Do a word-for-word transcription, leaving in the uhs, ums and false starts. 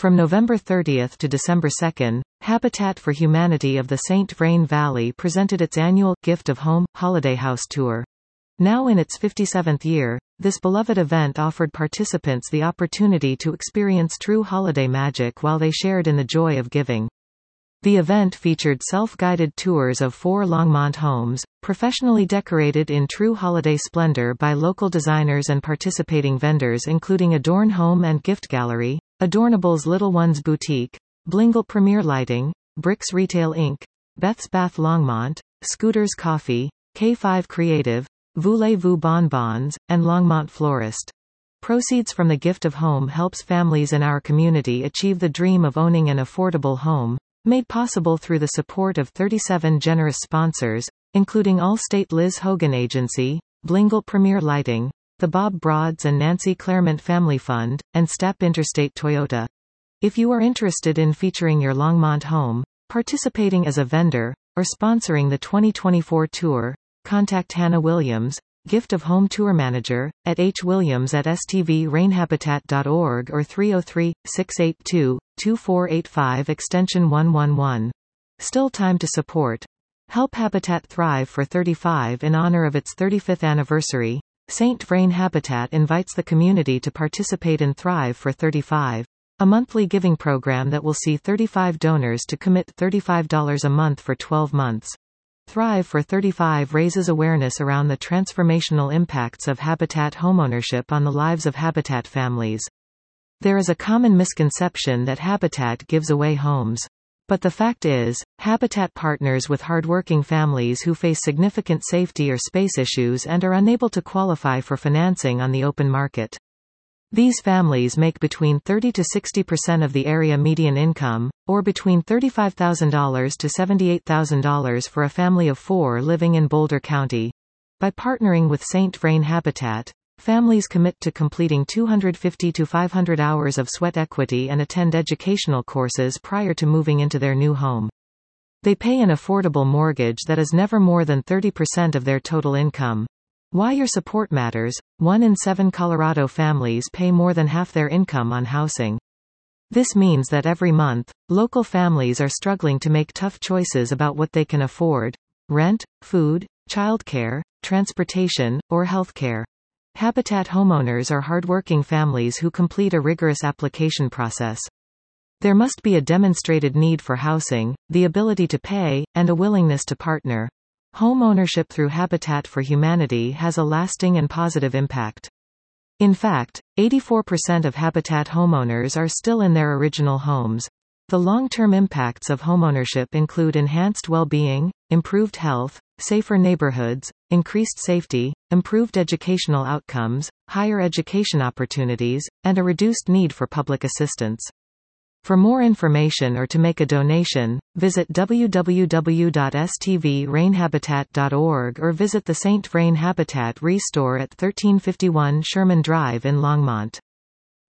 From November thirtieth to December second, Habitat for Humanity of the Saint Vrain Valley presented its annual Gift of Home Holiday House Tour. Now in its fifty-seventh year, this beloved event offered participants the opportunity to experience true holiday magic while they shared in the joy of giving. The event featured self-guided tours of four Longmont homes, professionally decorated in true holiday splendor by local designers and participating vendors including Adorn Home and Gift Gallery, Adornable's Little Ones Boutique, Blingle Premier Lighting, Bricks Retail Incorporated, Beth's Bath Longmont, Scooters Coffee, K five Creative, Voulez-Vous Bonbons, and Longmont Florist. Proceeds from the Gift of Home helps families in our community achieve the dream of owning an affordable home, made possible through the support of thirty-seven generous sponsors, including Allstate Liz Hogan Agency, Blingle Premier Lighting, the Bob Broads and Nancy Claremont Family Fund, and Step Interstate Toyota. If you are interested in featuring your Longmont home, participating as a vendor, or sponsoring the twenty twenty-four tour, contact Hannah Williams, Gift of Home Tour Manager, at hwilliams at s t v rain habitat dot org or three oh three, six eight two, two four eight five extension one one one. Still time to support. Help Habitat thrive for thirty-five. In honor of its thirty-fifth anniversary, Saint Vrain Habitat invites the community to participate in Thrive for thirty-five, a monthly giving program that will see thirty-five donors to commit thirty-five dollars a month for twelve months. Thrive for thirty-five raises awareness around the transformational impacts of Habitat homeownership on the lives of Habitat families. There is a common misconception that Habitat gives away homes. But the fact is, Habitat partners with hardworking families who face significant safety or space issues and are unable to qualify for financing on the open market. These families make between thirty to sixty percent of the area median income, or between thirty-five thousand dollars to seventy-eight thousand dollars for a family of four living in Boulder County. By partnering with Saint Vrain Habitat, families commit to completing two hundred fifty to five hundred hours of sweat equity and attend educational courses prior to moving into their new home. They pay an affordable mortgage that is never more than thirty percent of their total income. Why your support matters: one in seven Colorado families pay more than half their income on housing. This means that every month, local families are struggling to make tough choices about what they can afford: rent, food, childcare, transportation, or healthcare. Habitat homeowners are hardworking families who complete a rigorous application process. There must be a demonstrated need for housing, the ability to pay, and a willingness to partner. Home ownership through Habitat for Humanity has a lasting and positive impact. In fact, eighty-four percent of Habitat homeowners are still in their original homes. The long-term impacts of homeownership include enhanced well-being, improved health, safer neighborhoods, increased safety, improved educational outcomes, higher education opportunities, and a reduced need for public assistance. For more information or to make a donation, visit w w w dot s t v rain habitat dot org or visit the Saint Vrain Habitat Restore at thirteen fifty-one Sherman Drive in Longmont.